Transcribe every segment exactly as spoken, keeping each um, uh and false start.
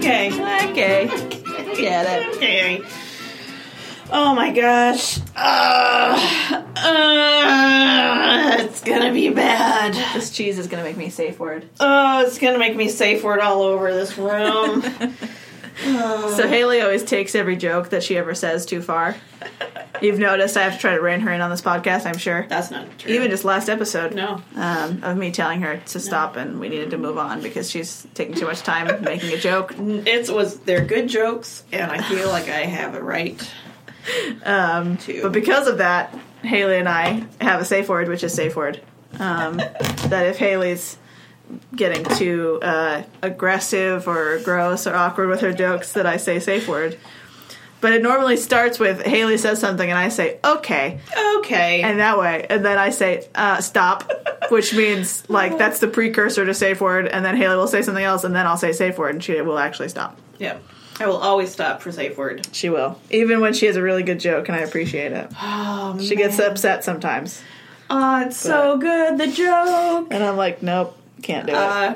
Okay. Okay. I get it. Okay. Oh my gosh. Uh, uh, it's gonna be bad. This cheese is gonna make me safe word. Oh, it's gonna make me safe word all over this room. Oh. So Haley always takes every joke that she ever says too far. You've noticed I have to try to rein her in on this podcast, I'm sure. That's not true. Even just last episode. No. Um, of me telling her to stop no. and we needed to move on because she's taking too much time making a joke. It was, they're good jokes, and I feel like I have a right um, to. But because of that, Haley and I have a safe word, which is safe word. Um, that if Haley's getting too uh, aggressive or gross or awkward with her jokes, that I say safe word. But it normally starts with Haley says something and I say, okay. Okay. And that way. And then I say, uh, stop, which means, like, that's the precursor to safe word. And then Haley will say something else and then I'll say safe word and she will actually stop. Yeah. I will always stop for safe word. She will. Even when she has a really good joke and I appreciate it. Oh, She man. gets upset sometimes. Oh, it's but, so good, the joke. And I'm like, nope, can't do it. Uh,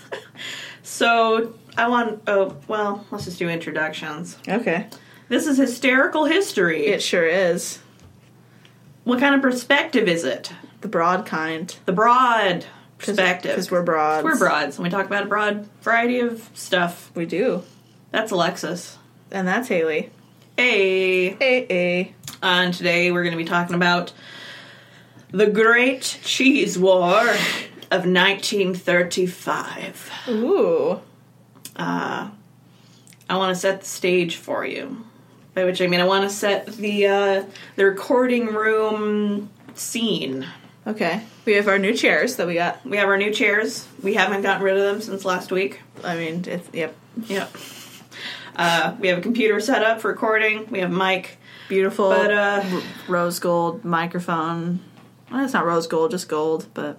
so, I want, oh, well, let's just do introductions. Okay. This is hysterical history. It sure is. What kind of perspective is it? The broad kind. The broad perspective. Because we're broads. We're broads, and we talk about a broad variety of stuff. We do. That's Alexis. And that's Haley. Hey. Hey, hey. And today we're going to be talking about the Great Cheese War of nineteen thirty-five. Ooh. Uh, I want to set the stage for you. By which I mean I want to set the uh, the recording room scene. Okay. We have our new chairs that we got. We have our new chairs. We haven't gotten rid of them since last week. I mean, it's, yep. Yep. Uh, we have a computer set up for recording. We have a mic. Beautiful but, uh, r- rose gold microphone. Well, it's not rose gold, just gold, but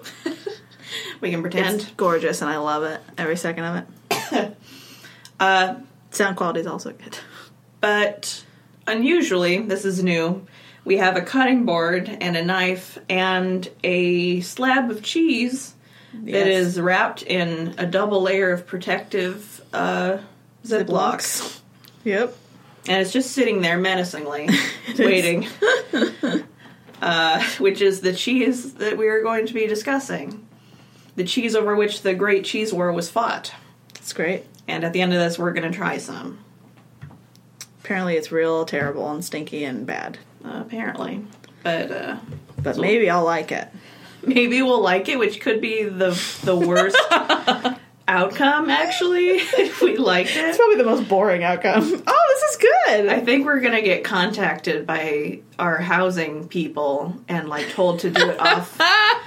we can pretend. It's gorgeous and I love it. Every second of it. uh, Sound quality is also good. But unusually, this is new, we have a cutting board and a knife and a slab of cheese yes. that is wrapped in a double layer of protective uh, Ziplocs. Yep. And it's just sitting there menacingly, waiting. uh, which is the cheese that we are going to be discussing. The cheese over which the Great Cheese War was fought. That's great. And at the end of this, we're going to try some. Apparently it's real terrible and stinky and bad. Uh, apparently. But, uh... But so maybe I'll like it. Maybe we'll like it, which could be the the worst outcome, actually, if we liked it. It's probably the most boring outcome. Oh, this is good! I think we're gonna get contacted by our housing people and, like, told to do it off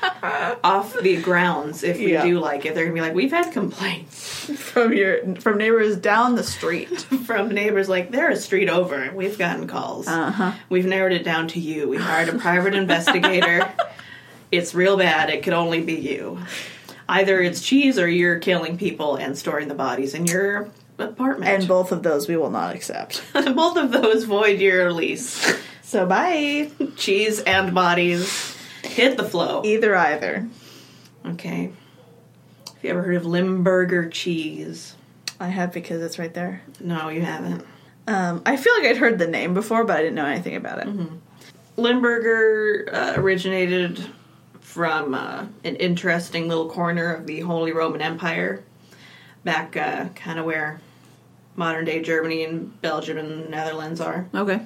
off the grounds if we yeah. do like it. They're gonna be like, we've had complaints. From your from neighbors down the street. From neighbors like, they're a street over. We've gotten calls. Uh-huh. We've narrowed it down to you. We hired a private investigator. It's real bad. It could only be you. Either it's cheese or you're killing people and storing the bodies in your apartment. And both of those we will not accept. Both of those void your lease. So bye. Cheese and bodies. Hit the flow. Either, either. Okay. Have you ever heard of Limburger cheese? I have because it's right there. No, you haven't. Um, I feel like I'd heard the name before, but I didn't know anything about it. Mm-hmm. Limburger uh, originated from uh, an interesting little corner of the Holy Roman Empire, back uh, kind of where modern-day Germany and Belgium and Netherlands are. Okay.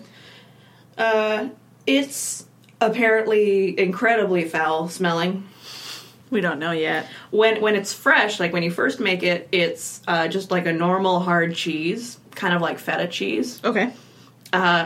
Uh, it's apparently incredibly foul-smelling. We don't know yet. When when it's fresh, like when you first make it, it's uh, just like a normal hard cheese, kind of like feta cheese. Okay. Uh,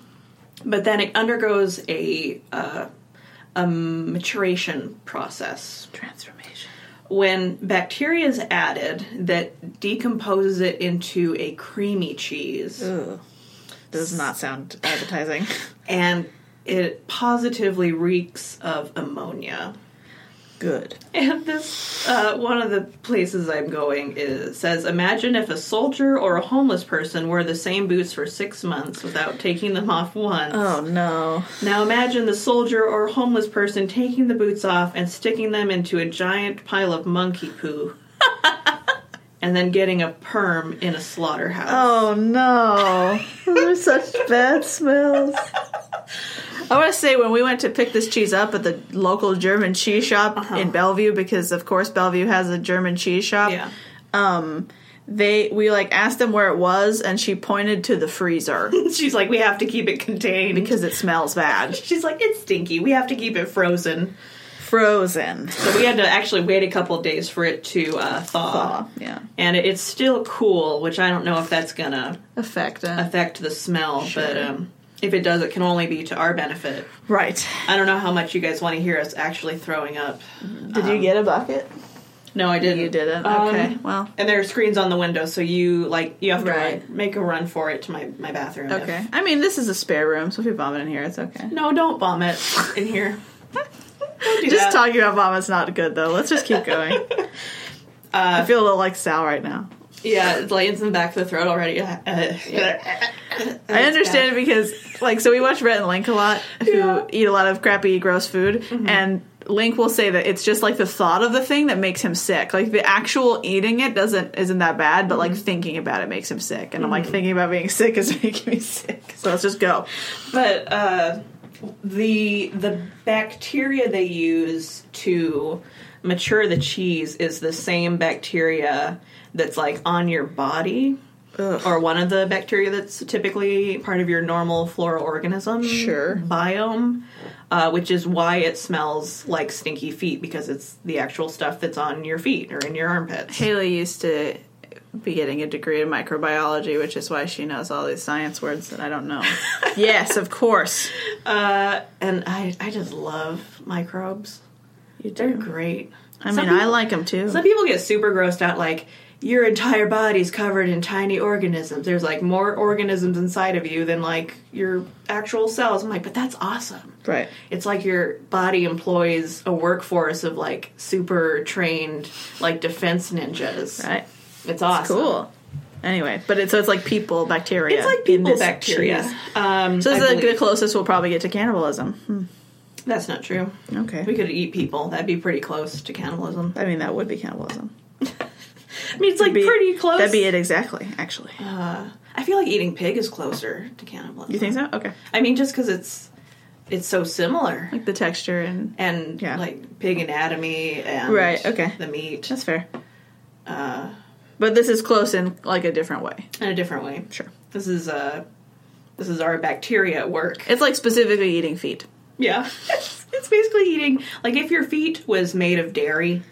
but then it undergoes a... Uh, a maturation process. Transformation. When bacteria is added that decomposes it into a creamy cheese. Ugh. Does not sound appetizing. And it positively reeks of ammonia. Good. And this, uh, one of the places I'm going is says, imagine if a soldier or a homeless person wore the same boots for six months without taking them off once. Oh, no. Now imagine the soldier or homeless person taking the boots off and sticking them into a giant pile of monkey poo. and then getting a perm in a slaughterhouse. Oh no. Those are such bad smells. I want to say when we went to pick this cheese up at the local German cheese shop uh-huh. in Bellevue, because of course Bellevue has a German cheese shop. Yeah. Um, they we like asked them where it was, and she pointed to the freezer. She's like, we have to keep it contained because it smells bad. She's like, it's stinky. We have to keep it frozen. Frozen. So we had to actually wait a couple of days for it to uh, thaw. Thaw, yeah. And it, it's still cool, which I don't know if that's gonna affect uh, affect the smell, sure. but um, if it does, it can only be to our benefit. Right. I don't know how much you guys want to hear us actually throwing up. Did um, you get a bucket? No, I didn't. You didn't? Um, okay, well. And there are screens on the window, so you like you have to right. run, make a run for it to my, my bathroom. Okay. If... I mean, this is a spare room, so if you vomit in here, it's okay. No, don't vomit in here. Don't do just that. talking about vomit's not good, though. Let's just keep going. uh, I feel a little like Sal right now. Yeah, it's like it's in the back of the throat already. Uh, I understand it because, like, so we watch Rhett and Link a lot, who yeah. eat a lot of crappy, gross food, mm-hmm. and Link will say that it's just like the thought of the thing that makes him sick. Like the actual eating it doesn't isn't that bad, but like thinking about it makes him sick. And mm-hmm. I'm like, thinking about being sick is making me sick. So let's just go. But uh, the the bacteria they use to mature the cheese is the same bacteria that's like on your body. Ugh. Or one of the bacteria that's typically part of your normal floral organism sure. biome, uh, which is why it smells like stinky feet, because it's the actual stuff that's on your feet or in your armpits. Haley used to be getting a degree in microbiology, which is why she knows all these science words that I don't know. Yes, of course. Uh, and I, I just love microbes. You do. They're great. I some mean, people, I like them too. Some people get super grossed out, like, your entire body's covered in tiny organisms. There's, like, more organisms inside of you than, like, your actual cells. I'm like, but that's awesome. Right. It's like your body employs a workforce of, like, super trained, like, defense ninjas. Right. It's awesome. It's cool. Anyway, but it's, so it's like people bacteria. It's like people bacteria. Um, so this is the closest we'll probably get to cannibalism. Hmm. That's not true. Okay. We could eat people. That'd be pretty close to cannibalism. I mean, that would be cannibalism. I mean, it's like be, pretty close. That'd be it exactly, actually. Uh, I feel like eating pig is closer to cannibalism. You think so? Okay. I mean, just because it's it's so similar. Like the texture and... And, yeah. like, pig anatomy and right, okay. the meat. That's fair. Uh, but this is close in, like, a different way. In a different way. Sure. This is, uh, this is our bacteria at work. It's like specifically eating feet. Yeah. It's, it's basically eating... Like, if your feet was made of dairy...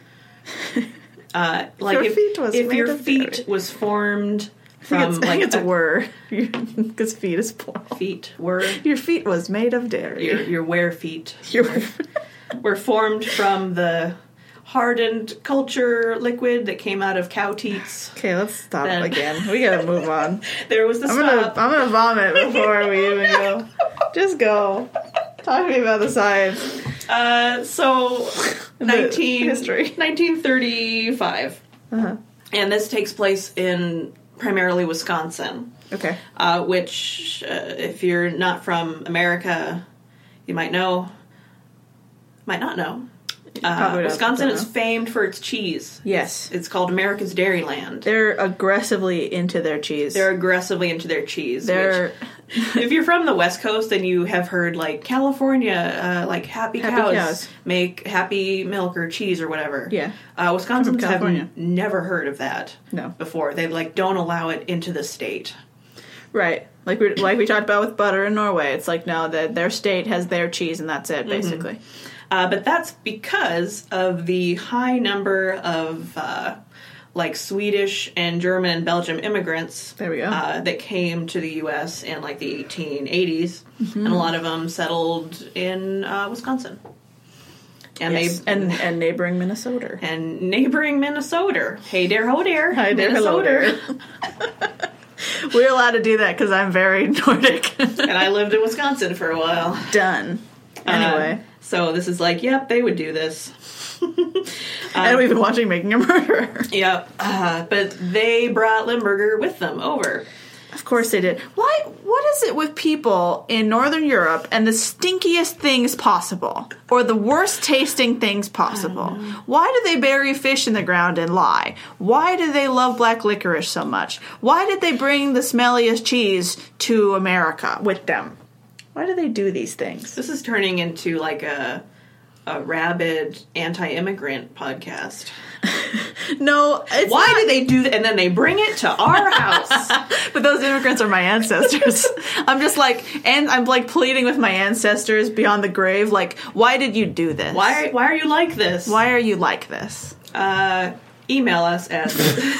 Uh, like your if, feet was if your feet dairy. was formed from I think it's, like I think it's a, a were because feet is plural. Feet were your feet was made of dairy. Your your were feet your were, were formed from the hardened culture liquid that came out of cow teats. Okay, let's stop then, again. We gotta move on. There was the I'm stop. Gonna, I'm gonna vomit before we even go. Just go. Talk to me about the science. Uh, so, nineteen, history. nineteen thirty-five. Uh-huh. And this takes place in primarily Wisconsin. Okay. Uh, which, uh, if you're not from America, you might know, might not know. Uh, Wisconsin is famed for its cheese. Yes. It's called America's Dairyland. They're aggressively into their cheese. They're aggressively into their cheese. They're... Which, if you're from the West Coast, then you have heard, like, California, uh, like, happy, happy cows, cows make happy milk or cheese or whatever. Yeah. Uh, Wisconsins have n- never heard of that no. before. They, like, don't allow it into the state. Right. Like we like we talked about with butter in Norway. It's like, no, that their state has their cheese and that's it, basically. Mm-hmm. Uh, but that's because of the high number of, uh, like, Swedish and German and Belgian immigrants there we go. Uh, that came to the U S in, like, the eighteen eighties. Mm-hmm. And a lot of them settled in uh, Wisconsin. And yes. they and, and neighboring Minnesota. And neighboring Minnesota. Hey there, ho there. Hi there, hello there. We're allowed to do that because I'm very Nordic. And I lived in Wisconsin for a while. Done. Anyway. Uh, So this is like, yep, they would do this. um, and we've been watching Making a Murderer. Yep. Uh, but they brought Limburger with them over. Of course they did. Why? What is it with people in Northern Europe and the stinkiest things possible, or the worst tasting things possible? Why do they bury fish in the ground and lie? Why do they love black licorice so much? Why did they bring the smelliest cheese to America with them? Why do they do these things? This is turning into like a a rabid anti-immigrant podcast. No, it's Why not. do they do that? And then they bring it to our house. But those immigrants are my ancestors. I'm just like, and I'm like pleading with my ancestors beyond the grave. Like, why did you do this? Why are, why are you like this? Why are you like this? Uh, email us at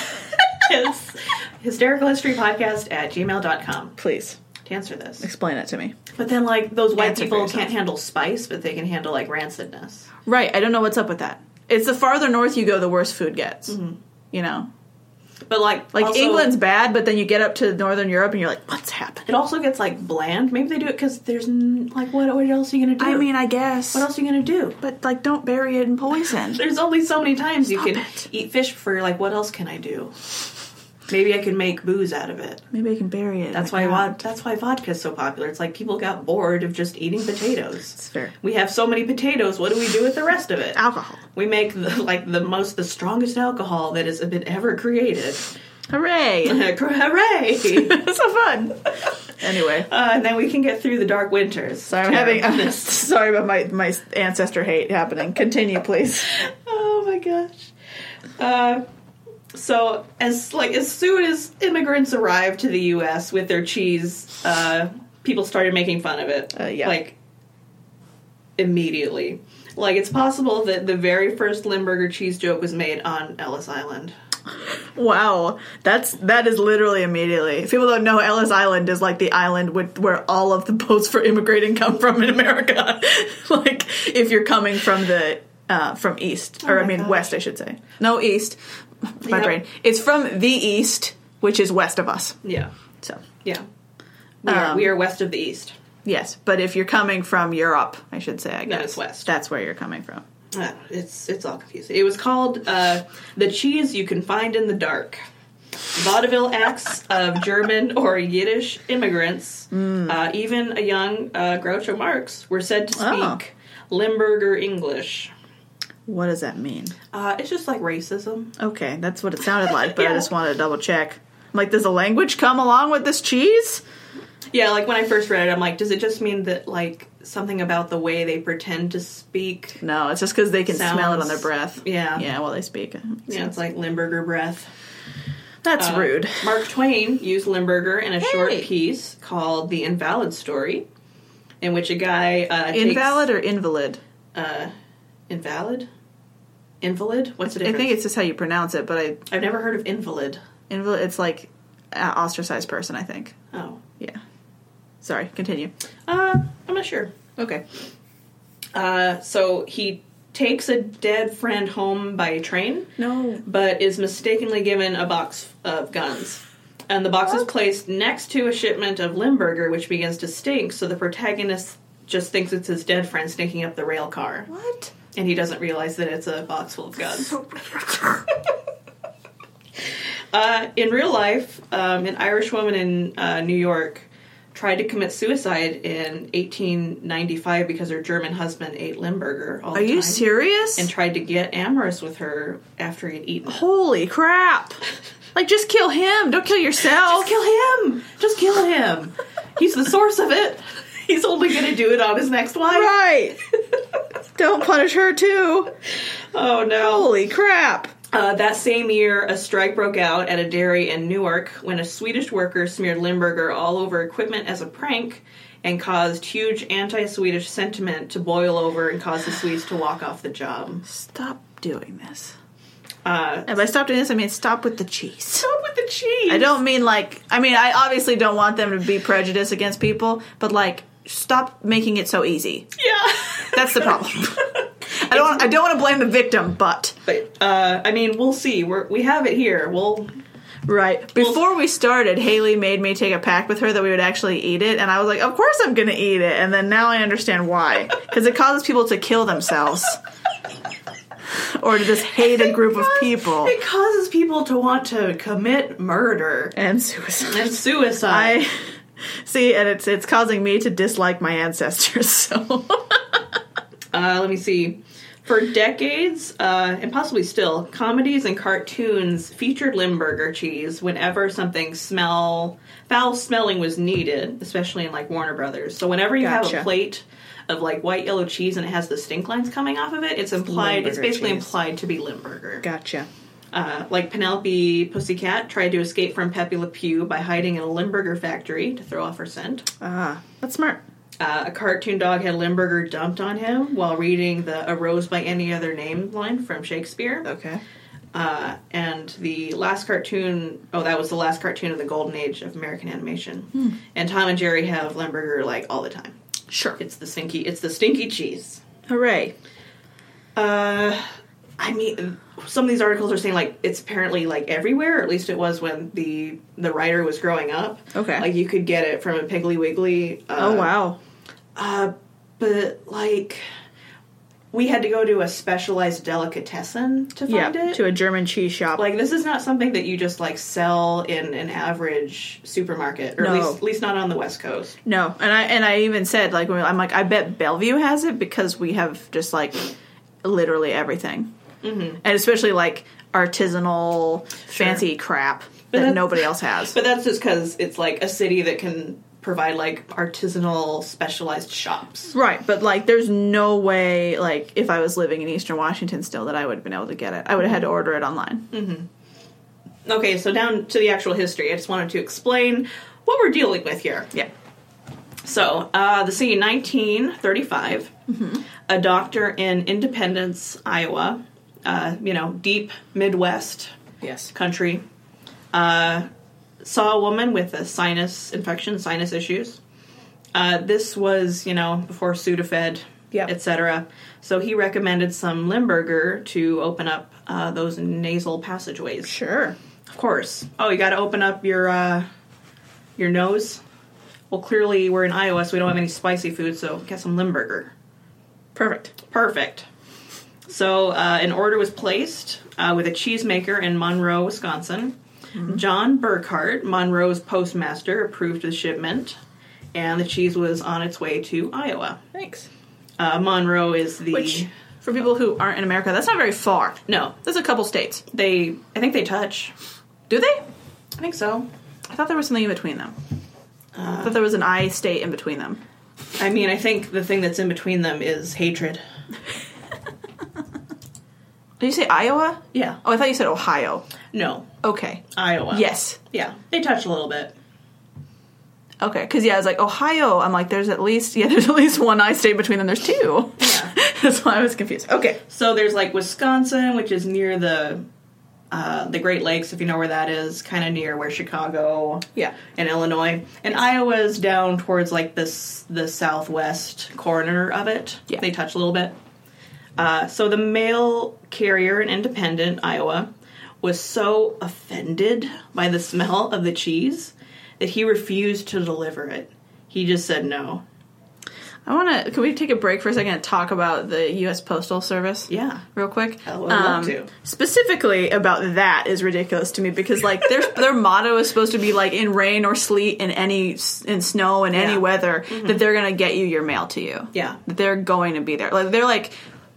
hysterical history podcast at gmail dot com Please to answer this. explain it to me. But then, like, those white Answer for people yourself. can't handle spice, but they can handle, like, rancidness. Right. I don't know what's up with that. It's the farther north you go, the worse food gets. Mm-hmm. You know? But, like, Like, also, England's bad, but then you get up to Northern Europe and you're like, what's happening? it also gets, like, bland. Maybe they do it because there's, n- like, what, what else are you going to do? I mean, I guess. what else are you going to do? But, like, don't bury it in poison. There's only so many times you Stop can it. eat fish for, like, what else can I do? Maybe I can make booze out of it. Maybe I can bury it. That's in the why ground. vod- that's why vodka's so popular. It's like people got bored of just eating potatoes. It's fair. We have so many potatoes. What do we do with the rest of it? Alcohol. We make the, like the most, the strongest alcohol that has been ever created. Hooray! Hooray! It's so fun. Anyway. Uh, and then we can get through the dark winters. Sorry, I'm having. I'm sorry about my, my ancestor hate happening. Continue, please. Oh my gosh. Uh, so as like as soon as immigrants arrived to the U S with their cheese, uh, people started making fun of it. Uh, yeah. Like immediately. Like it's possible that the very first Limburger cheese joke was made on Ellis Island. Wow, that's that is literally immediately. If people don't know, Ellis Island is like the island with, where all of the boats for immigrating come from in America. Like if you're coming from the uh, from east, or Oh I my mean gosh. west, I should say. No, east. My Yep. brain. It's from the east, which is west of us. Yeah. So Yeah. We are, Um, we are west of the east. yes, but if you're coming from Europe, I should say, I guess Then it's west. That's where you're coming from. Uh, it's it's all confusing. It was called uh, The Cheese You Can Find in the Dark. Vaudeville acts of German or Yiddish immigrants, uh, even a young uh, Groucho Marx, were said to speak Limburger English. What does that mean? Uh, it's just like racism. Okay, that's what it sounded like, but I Yeah. just wanted to double check. I'm like, does a language come along with this cheese? Yeah, like when I first read it, I'm like, does it just mean that like something about the way they pretend to speak? No, it's just because they can smell it on their Sounds- breath. Yeah. Yeah, while they speak. Yeah, it's like Limburger breath. That's Uh, rude. Mark Twain used Limburger in a short Hey. piece called The Invalid Story, in which a guy uh, Invalid or invalid? takes, uh, invalid? Invalid? What's the I difference? think it's just how you pronounce it, but I I've never heard of invalid. invalid. It's like an ostracized person, I think. Oh. Yeah. Sorry, continue. Uh, I'm not sure. Okay. Uh, so he takes a dead friend home by train, No. but is mistakenly given a box of guns. And the box is placed next to a shipment of Limburger, which begins to stink, so the protagonist just thinks it's his dead friend stinking up the rail car. What? And he doesn't realize that it's a box full of guns. uh, in real life, um, an Irish woman in uh, New York tried to commit suicide in eighteen ninety-five because her German husband ate Limburger all the Are time. you serious? And tried to get amorous with her after he'd eaten it. Holy crap! Like, just kill him. Don't kill yourself. Just kill him! Just kill him! He's the source of it. He's only going to do it on his next wife. Right. Don't punish her too. Oh, no. Holy crap. Uh, that same year, a strike broke out at a dairy in Newark when a Swedish worker smeared Limburger all over equipment as a prank and caused huge anti-Swedish sentiment to boil over and cause the Swedes to walk off the job. Stop doing this. Uh, And by stop doing this, I mean stop with the cheese. stop with the cheese! I don't mean like, I mean, I obviously don't want them to be prejudiced against people, but like, stop making it so easy. Yeah. That's the problem. I don't. I don't want to blame the victim, but But, uh, I mean, we'll see. We're, we have it here. We'll... right before we started, Haley made me take a pact with her that we would actually eat it, and I was like, "Of course I'm going to eat it." And then now I understand why, because it causes people to kill themselves. or to just hate a group of people. It causes people to want to commit murder And suicide. and suicide. I see, and it's it's causing me to dislike my ancestors, so... Uh, let me see. For decades, uh, and possibly still, comedies and cartoons featured Limburger cheese whenever something smell foul smelling was needed, especially in like Warner Brothers. So whenever you Gotcha. have a plate of like white yellow cheese and it has the stink lines coming off of it, it's implied. It's Limburger basically cheese. implied to be Limburger. Gotcha. Uh, like Penelope Pussycat tried to escape from Pepe Le Pew by hiding in a Limburger factory to throw off her scent. Ah, that's smart. Uh, a cartoon dog had Limburger dumped on him while reading the "A Rose by Any Other Name" line from Shakespeare. Okay. Uh, and the last cartoon, oh, that was the last cartoon of the golden age of American animation. Hmm. And Tom and Jerry have Limburger like all the time. Sure. It's the stinky, it's the stinky cheese. Hooray. Uh, I mean, some of these articles are saying like it's apparently like everywhere, or at least it was when the the writer was growing up. Okay. Like you could get it from a Piggly Wiggly. Uh, Oh, wow. Uh, but like we had to go to a specialized delicatessen to find Yeah, it. to a German cheese shop. Like, this is not something that you just, like, sell in an average supermarket. Or at No. least at least not on the West Coast. No, and I and I even said, like, when I'm like, I bet Bellevue has it because we have just, like, literally everything. Mm-hmm. And especially, like, artisanal, fancy crap that that- nobody else has. But that's just because it's, like, a city that can provide, like, artisanal, specialized shops. Right, but, like, there's no way, like, if I was living in Eastern Washington still, that I would have been able to get it. I would have had to order it online. Mm-hmm. Okay, so down to the actual history. I just wanted to explain what we're dealing with here. Yeah. So, uh, the scene, nineteen thirty-five. Mm-hmm. A doctor in Independence, Iowa, uh, you know, deep Midwest Yes. country, uh, saw a woman with a sinus infection, sinus issues. Uh, this was, you know, before Sudafed, Yep. et cetera. So he recommended some Limburger to open up uh, those nasal passageways. Sure. Of course. Oh, you got to open up your uh, your nose. Well, clearly we're in Iowa, so we don't have any spicy food. So get some Limburger. Perfect. Perfect. So uh, an order was placed uh, with a cheesemaker in Monroe, Wisconsin. Mm-hmm. John Burkhart, Monroe's postmaster, approved the shipment, and the cheese was on its way to Iowa. Thanks. Uh, Monroe is the... Which, for people who aren't in America, that's not very far. No. That's a couple states. They... I think they touch. Do they? I think so. I thought there was something in between them. Uh, I thought there was an I state in between them. I mean, I think the thing that's in between them is hatred. Did you say Iowa? Yeah. Oh, I thought you said Ohio. No. Okay. Iowa. Yes. Yeah. They touch a little bit. Okay, because yeah, I was like, Ohio, I'm like, there's at least, yeah, there's at least one I state between them, there's two. Yeah. That's why I was confused. Okay. So there's like Wisconsin, which is near the uh, the Great Lakes, if you know where that is, kind of near where Chicago Yeah. and Illinois. And Iowa's down towards like this the southwest corner of it. Yeah. They touch a little bit. Uh, so the mail carrier in Independent, Iowa, was so offended by the smell of the cheese that he refused to deliver it. He just said no. I want to, can we take a break for a second and talk about the U S Postal Service? Yeah. Real quick? I would love to. Specifically about that is ridiculous to me because, like, their their motto is supposed to be, like, in rain or sleet, in any, in snow, in any Yeah. weather, that they're going to get you your mail to you. Yeah. That they're going to be there. Like, they're, like,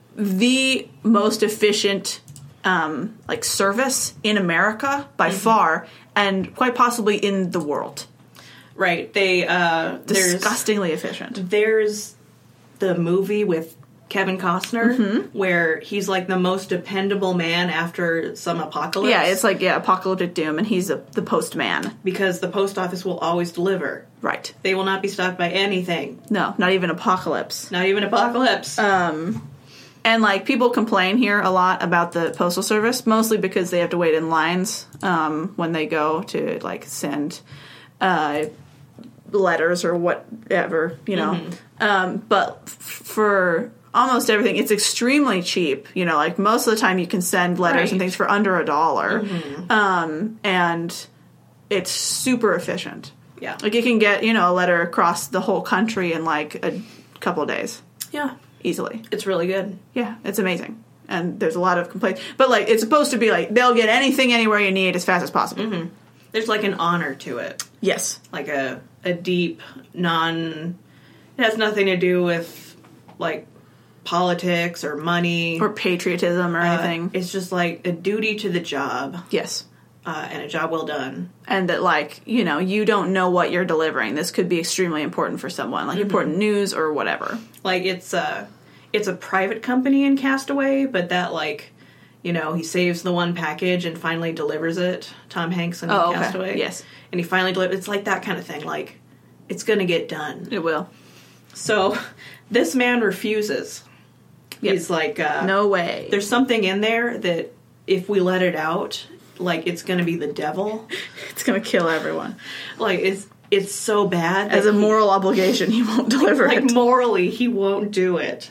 the most efficient, um, like, service in America by Mm-hmm. far, and quite possibly in the world. Right. They, uh, there's... Disgustingly efficient. There's the movie with Kevin Costner Mm-hmm. where he's like the most dependable man after some apocalypse. Yeah, it's like, yeah, apocalyptic doom, and he's a, the postman. because the post office will always deliver. Right. They will not be stopped by anything. No, not even apocalypse. Not even apocalypse. Um, and, like, people complain here a lot about the Postal Service, mostly because they have to wait in lines um, when they go to, like, send uh, letters or whatever, you know. Mm-hmm. Um, but f- for almost everything, it's extremely cheap. You know, like, most of the time you can send letters and Right. things for under a dollar. Mm-hmm. Um, and it's super efficient. yeah. Like, you can get, you know, a letter across the whole country in, like, a couple of days. Yeah. Easily. It's really good. Yeah, it's amazing. and there's a lot of complaints. But, like, it's supposed to be, like, they'll get anything anywhere you need as fast as possible. Mm-hmm. There's, like, an honor to it. Yes. Like a, a deep, non... It has nothing to do with, like, politics or money. Or patriotism or Uh, anything. it's just, like, a duty to the job. Yes. Uh, and a job well done. And that, like, you know, you don't know what you're delivering. This could be extremely important for someone. Like, mm-hmm. important news or whatever. Like, it's a, it's a private company in Castaway, but that, like... You know, he saves the one package and finally delivers it. Tom Hanks in oh, okay. Castaway. Yes. And he finally delivers. It's like that kind of thing. Like, it's going to get done. It will. So, this man refuses. Yep. He's like... Uh, no way. There's something in there that if we let it out, like, it's going to be the devil. It's going to kill everyone. Like, it's it's so bad. As a moral he, obligation, he won't deliver like, it. Like, morally, he won't do it.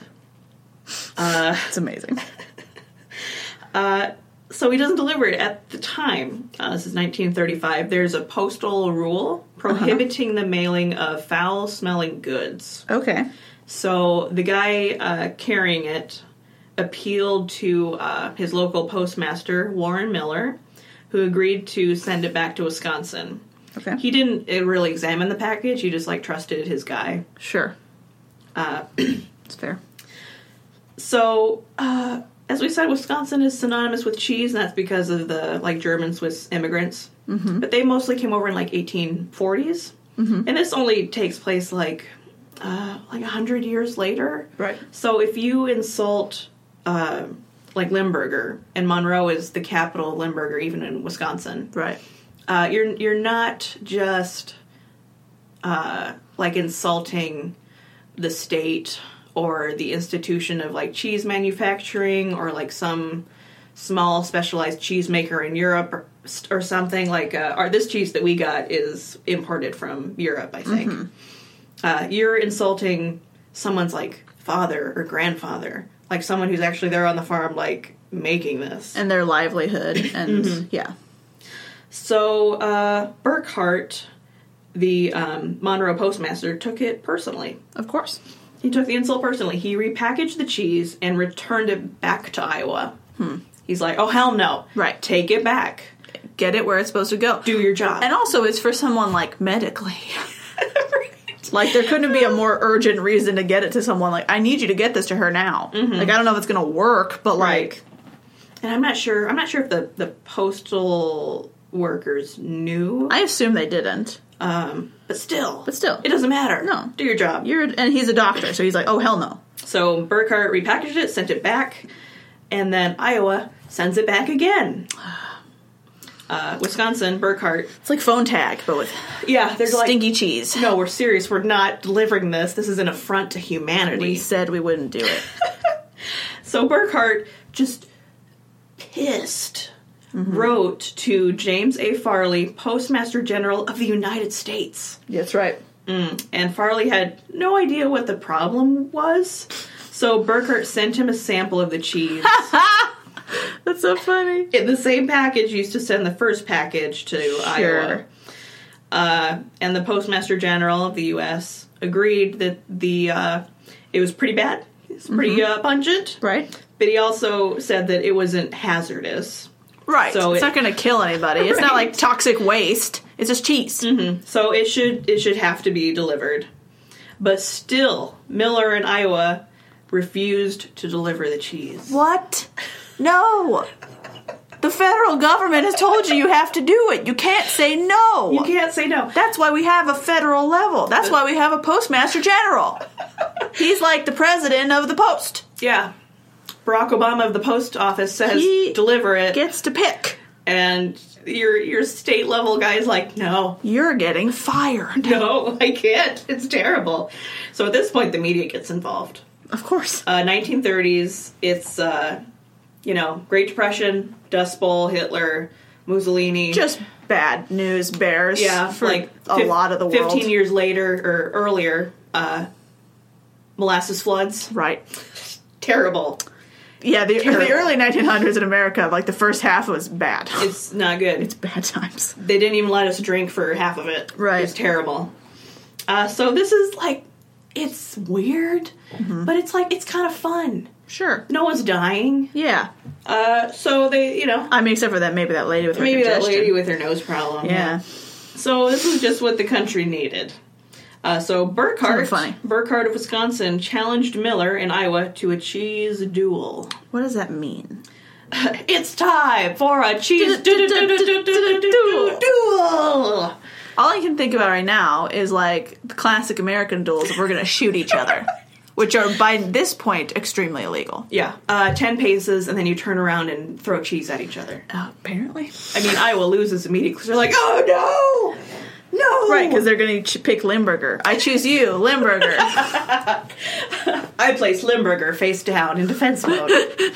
Uh, it's amazing. Uh, so he doesn't deliver it at the time. Uh, this is nineteen thirty-five. There's a postal rule prohibiting uh-huh. the mailing of foul-smelling goods. Okay. So the guy uh, carrying it appealed to uh, his local postmaster, Warren Miller, who agreed to send it back to Wisconsin. Okay. He didn't really examine the package. He just, like, trusted his guy. Sure. Uh, It's fair. So... Uh, As we said, Wisconsin is synonymous with cheese, and that's because of the, like, German Swiss immigrants. Mm-hmm. But they mostly came over in, like, eighteen forties. Mm-hmm. And this only takes place, like, uh, like one hundred years later. Right. So if you insult, uh, like, Limburger, and Monroe is the capital of Limburger, even in Wisconsin. Right. Uh, you're, you're not just, uh, like, insulting the state... or the institution of, like, cheese manufacturing, or, like, some small specialized cheesemaker in Europe, or, or something, like, uh, or this cheese that we got is imported from Europe, I think. Mm-hmm. Uh, you're insulting someone's, like, father or grandfather, like, someone who's actually there on the farm, like, making this. And their livelihood, and, mm-hmm. yeah. So, uh, Burkhart, the um, Monroe postmaster, took it personally. Of course. He took the insult personally. He repackaged the cheese and returned it back to Iowa. Hmm. He's like, oh, hell no. Right. Take it back. Get it where it's supposed to go. Do your job. And also, it's for someone, like, medically. Right. Like, there couldn't be a more urgent reason to get it to someone. Like, I need you to get this to her now. Mm-hmm. Like, I don't know if it's going to work, but, right. like... And I'm not sure. I'm not sure if the, the postal workers knew. I assume they didn't. Um, but still. But still. It doesn't matter. No. Do your job. You're, and he's a doctor, so he's like, oh, hell no. So Burkhart repackaged it, sent it back, and then Iowa sends it back again. Uh, Wisconsin, Burkhart. It's like phone tag, but with yeah, there's stinky like, cheese. No, we're serious. We're not delivering this. This is an affront to humanity. We said we wouldn't do it. So Burkhart, just pissed, mm-hmm. wrote to James A. Farley, Postmaster General of the United States. That's right. Mm. And Farley had no idea what the problem was, so Burkhart sent him a sample of the cheese. That's so funny. In the same package used to send the first package to sure. Iowa. Uh, and the Postmaster General of the U S agreed that the uh, it was pretty bad. It's pretty mm-hmm. uh, pungent. Right. But he also said that it wasn't hazardous. Right. So it's it, not going to kill anybody. It's right. not like toxic waste. It's just cheese. Mm-hmm. So it should it should have to be delivered. But still, Miller in Iowa refused to deliver the cheese. What? No. The federal government has told you you have to do it. You can't say no. You can't say no. That's why we have a federal level. That's why we have a postmaster general. He's like the president of the post. Yeah. Barack Obama of the post office says he deliver it. Gets to pick. And your your state level guy's like, no. You're getting fired. No, I can't. It's terrible. So at this point, the media gets involved. Of course. Uh, nineteen thirties, it's, uh, you know, Great Depression, Dust Bowl, Hitler, Mussolini. Just bad news bears. Yeah, for like a fif- lot of the world. Fifteen years later, or earlier, uh, molasses floods. Right. Terrible. Yeah, the, Terrible. the early nineteen hundreds in America, like the first half was bad. It's not good. It's bad times. They didn't even let us drink for half of it. Right. It's terrible. Uh, so this is like, it's weird, mm-hmm. but it's like, it's kind of fun. Sure. No one's dying. Yeah. Uh, so they, you know, I mean, except for that, maybe that lady with her maybe that congestion. lady with her nose problem. Yeah. So this was just what the country needed. Uh, so Burkhart, funny. Burkhart of Wisconsin, challenged Miller in Iowa to a cheese duel. What does that mean? It's time for a cheese duel. All I can think about right now is like the classic American duels if we're going to shoot each other, which are by this point extremely illegal. Yeah, uh, ten paces, and then you turn around and throw cheese at each other. Uh, apparently. I mean, Iowa loses immediately because they're like, oh no! No! Right, because they're going to ch- pick Limburger. I choose you, Limburger. I place Limburger face down in defense mode.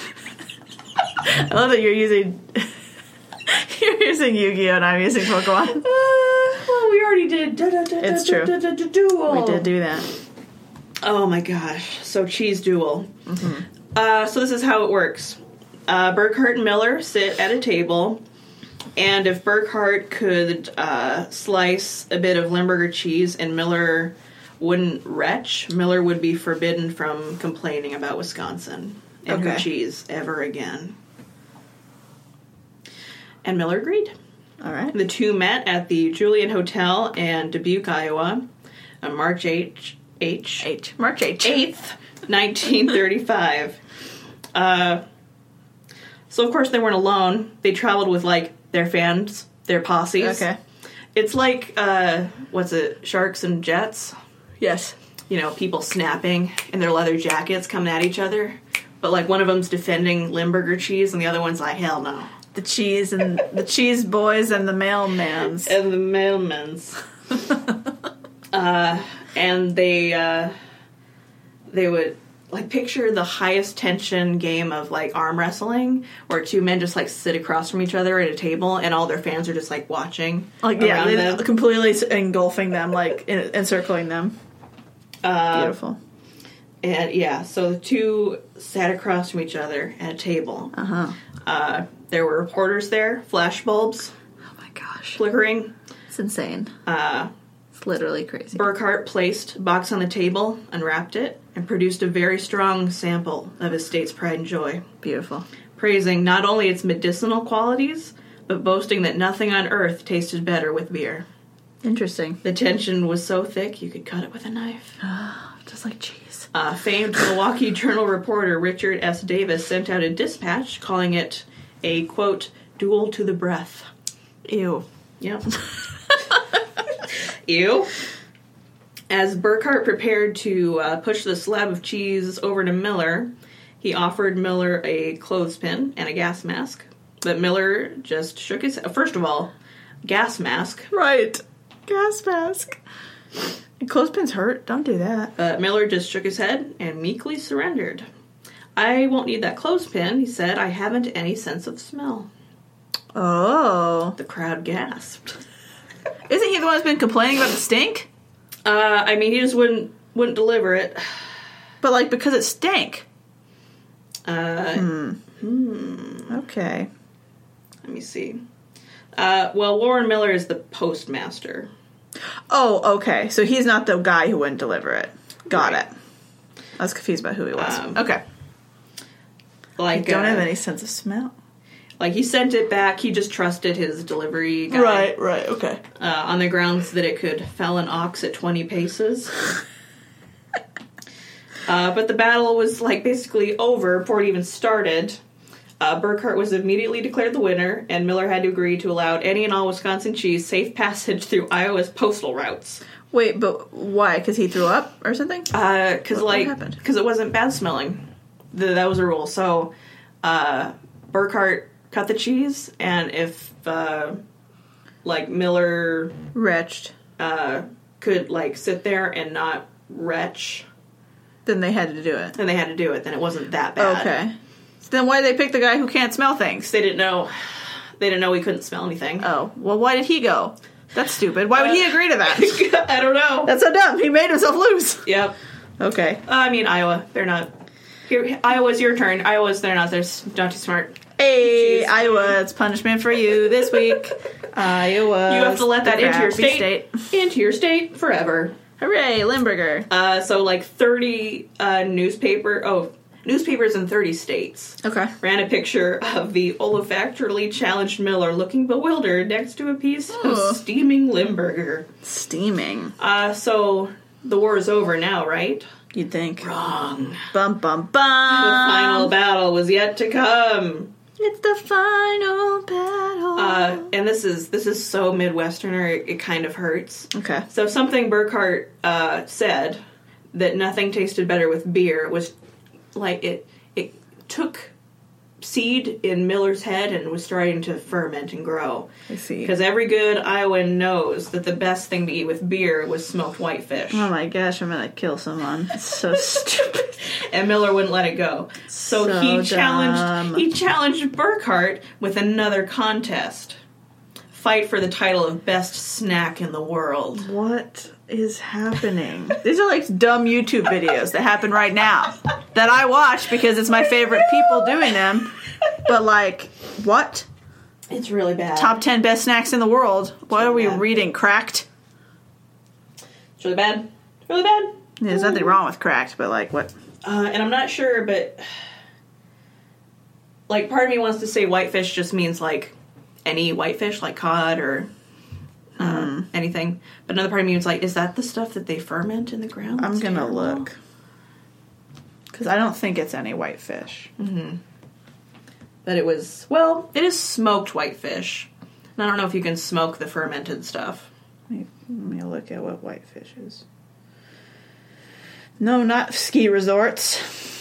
I love that you're using you're using Yu-Gi-Oh! And I'm using Pokemon. Uh, well, we already did. Da, da, da, It's da, true. Da, da, da, duel. We did do that. Oh my gosh! So cheese duel. Mm-hmm. Uh, so this is how it works. Uh, Burkhart and Miller sit at a table. And if Burkhart could uh, slice a bit of Limburger cheese and Miller wouldn't retch, Miller would be forbidden from complaining about Wisconsin and her Okay. cheese ever again. And Miller agreed. All right. The two met at the Julian Hotel in Dubuque, Iowa, on March eighth, H, H. March eighth. eighth, nineteen thirty-five. Uh, so, of course, they weren't alone. They traveled with, like, their fans, their posses. Okay. It's like, uh, what's it, Sharks and Jets? Yes. You know, people snapping in their leather jackets coming at each other. But, like, one of them's defending Limburger cheese, and the other one's like, hell no. The cheese and the cheese boys and the mailmans. And the mailmans. uh, and they, uh, they would... Like, picture the highest tension game of, like, arm wrestling, where two men just, like, sit across from each other at a table, and all their fans are just, like, watching. Like, yeah, around they them. completely engulfing them, like, en- encircling them. Uh, Beautiful. And, yeah, so the two sat across from each other at a table. Uh-huh. Uh, there were reporters there, flashbulbs Oh, my gosh. flickering. It's insane. Uh, It's literally crazy. Burkhart placed a box on the table, unwrapped it, and produced a very strong sample of his state's pride and joy. Beautiful. Praising not only its medicinal qualities, but boasting that nothing on earth tasted better with beer. Interesting. The tension was so thick you could cut it with a knife. Just like cheese. Uh, famed Milwaukee Journal reporter Richard S. Davis sent out a dispatch calling it a, quote, duel to the breath. Ew. Yep. Ew. As Burkhart prepared to uh, push the slab of cheese over to Miller, he offered Miller a clothespin and a gas mask. But Miller just shook his head. First of all, gas mask. Right. Gas mask. And clothespins hurt. Don't do that. But Miller just shook his head and meekly surrendered. I won't need that clothespin, he said. I haven't any sense of smell. Oh. The crowd gasped. Isn't he the one who's been complaining about the stink? Uh, I mean, he just wouldn't wouldn't deliver it. But, like, because it stank. Uh, Hmm. hmm. Okay. Let me see. Uh, well, Warren Miller is the postmaster. Oh, okay. So he's not the guy who wouldn't deliver it. Got Right. it. I was confused about who he was. Um, okay. Like, I don't uh, have any sense of smell. Like, he sent it back. He just trusted his delivery guy. Right, right, okay. Uh, on the grounds that it could fell an ox at twenty paces. uh, but the battle was, like, basically over before it even started. Uh, Burkhart was immediately declared the winner, and Miller had to agree to allow any and all Wisconsin cheese safe passage through Iowa's postal routes. Wait, but why? Because he threw up or something? Uh, cause, What- what like, happened? because it wasn't bad smelling. The, that was a rule. So, uh, Burkhart cut the cheese, and if, uh, like, Miller, Wretched. uh, could, like, sit there and not retch, Then they had to do it. then they had to do it. Then it wasn't that bad. Okay. So then why did they pick the guy who can't smell 'Cause things? they didn't know, they didn't know we couldn't smell anything. Oh, well, why did he go? That's stupid. Why would he agree to that? I don't know. That's so dumb. He made himself lose. Yep. Okay. Uh, I mean, Iowa, they're not, here, Iowa's your turn. Iowa's, they're not, they're s- not too smart. Hey, Jeez. Iowa, it's punishment for you this week. Iowa. You have to let that into your state, state. into your state forever. Hooray, Limburger. Uh, so like thirty uh, newspaper, oh, newspapers in thirty states. Okay. Ran a picture of the olfactorily challenged Miller looking bewildered next to a piece Oh. of steaming Limburger. Steaming. Uh, so the war is over now, right? You'd think. Wrong. Bum, bum, bum. The final battle was yet to come. It's the final battle. Uh, and this is this is so Midwesterner, it, it kind of hurts. Okay. So something Burkhart uh, said that nothing tasted better with beer was like it it took seed in Miller's head and was starting to ferment and grow. I see. Because every good Iowan knows that the best thing to eat with beer was smoked whitefish. Oh my gosh, I'm gonna kill someone. It's so stupid. And Miller wouldn't let it go. So, So he challenged dumb. he challenged Burkhart with another contest. Fight for the title of best snack in the world. What is happening? These are like dumb YouTube videos that happen right now that I watch because it's my favorite people doing them. But like, what? It's really bad. Top ten best snacks in the world. What really are we bad. reading? Cracked? It's really bad. It's really bad. There's nothing wrong with cracked, but like, what? Uh, and I'm not sure, but like part of me wants to say whitefish just means like any whitefish, like cod or uh, Mm. anything. But another part of me was like, is that the stuff that they ferment in the ground? I'm That's gonna terrible. look. Because I don't think it's any whitefish. But it was, well, it is smoked whitefish. And I don't know if you can smoke the fermented stuff. Let me, let me look at what whitefish is. No, not ski resorts.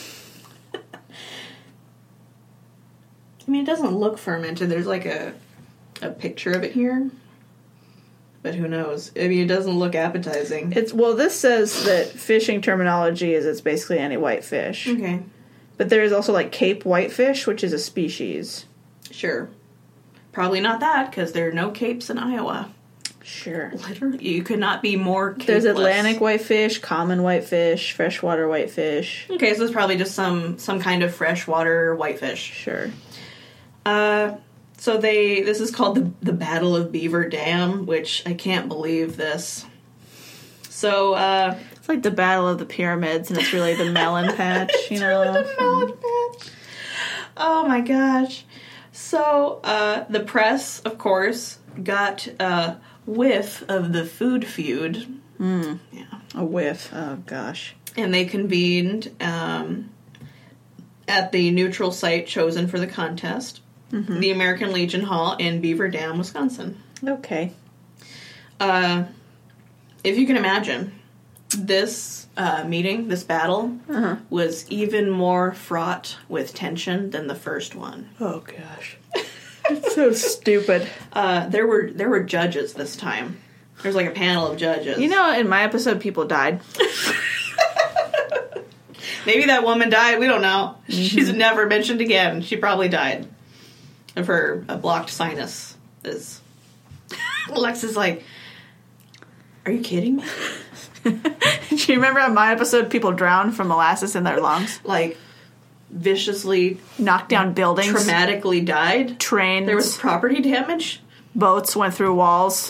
I mean, it doesn't look fermented. There's like a a picture of it here. But who knows? I mean, it doesn't look appetizing. It's well, this says that fishing terminology is it's basically any whitefish. Okay, But there is also like Cape whitefish, which is a species. sure. Probably not that, because there are no capes in Iowa. Sure. Literally, you could not be more capeless. There's Atlantic whitefish, common whitefish, freshwater whitefish. Okay, so it's probably just some some kind of freshwater whitefish. Sure. Uh, so they this is called the the Battle of Beaver Dam, which I can't believe this. So uh, It's like the Battle of the Pyramids, and it's really the melon patch, you it's know. really the melon patch. Oh my gosh! So uh, the press, of course, got a whiff of the food feud. Mm, Yeah. a whiff. Oh gosh. And they convened um, at the neutral site chosen for the contest, Mm-hmm. the American Legion Hall in Beaver Dam, Wisconsin. Okay. Uh, if you can imagine, this uh, meeting, this battle, Uh-huh. was even more fraught with tension than the first one. Oh gosh. It's so stupid. Uh, there were there were judges this time. There's like a panel of judges. You know, in my episode, people died. Maybe that woman died. We don't know. She's never mentioned again. She probably died of her a blocked sinus. Is Alexa's like, are you kidding me? Do you remember on my episode, people drowned from molasses in their lungs? Like, viciously, Knocked down buildings. traumatically died. Trains. There was property damage. boats went through walls.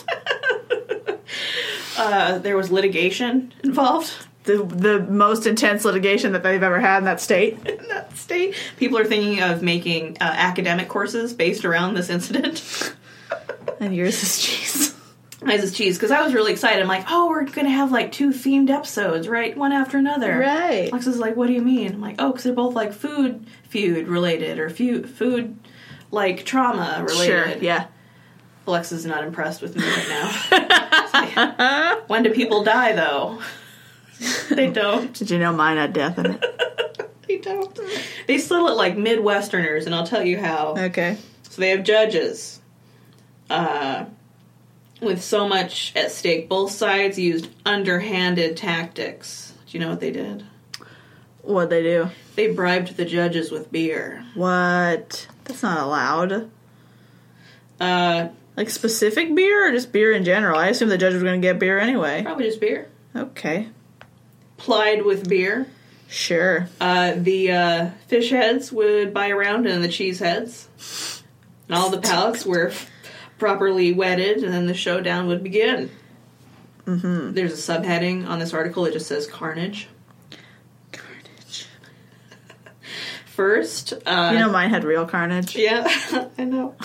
Uh, there was litigation involved. The the most intense litigation that they've ever had in that state. In that state, people are thinking of making uh, academic courses based around this incident. And yours is cheese. Mine's is cheese, because I was really excited. I'm like, oh, we're going to have like two themed episodes, right? One after another. Right. Alexa's like, what do you mean? I'm like, oh, because they're both like food feud related or feud, food like trauma related. Sure, yeah. Alexa's not impressed with me right now. Like, when do people die, though? They don't. Did you know mine had death in it? They don't. They still look like Midwesterners, and I'll tell you how. Okay. So they have judges. Uh, with so much at stake, both sides used underhanded tactics. Do you know what they did? What'd they do? They bribed the judges with beer. What? That's not allowed. Uh, Like specific beer or just beer in general? I assume the judge was going to get beer anyway. probably just beer. Okay. Plied with beer. Sure. Uh, the uh, fish heads would buy around, and the cheese heads. And all the palates were properly wetted, and then the showdown would begin. Mm-hmm. There's a subheading on this article that just says carnage. Carnage. First, uh, You know mine had real carnage. yeah, I know.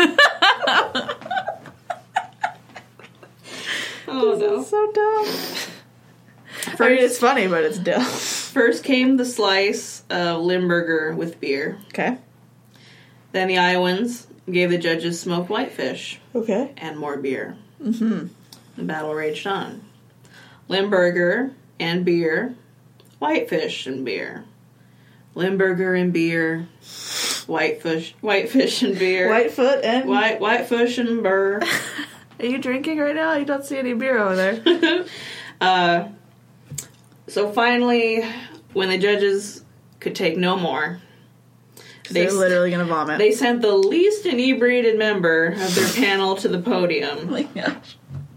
Oh This no! is so dumb. First, I mean, it's funny, but it's dumb. first came the slice of Limburger with beer. Okay. Then the Iowans gave the judges smoked whitefish Okay. and more beer. Mm-hmm. The battle raged on. Limburger and beer, whitefish and beer. Limburger and beer, whitefish, whitefish and beer. Whitefoot and... White, whitefish and burr. Are you drinking right now? You don't see any beer over there. uh, so finally, when the judges could take no more, They They're literally going to vomit. They sent the least inebriated member of their panel to the podium. Oh my gosh.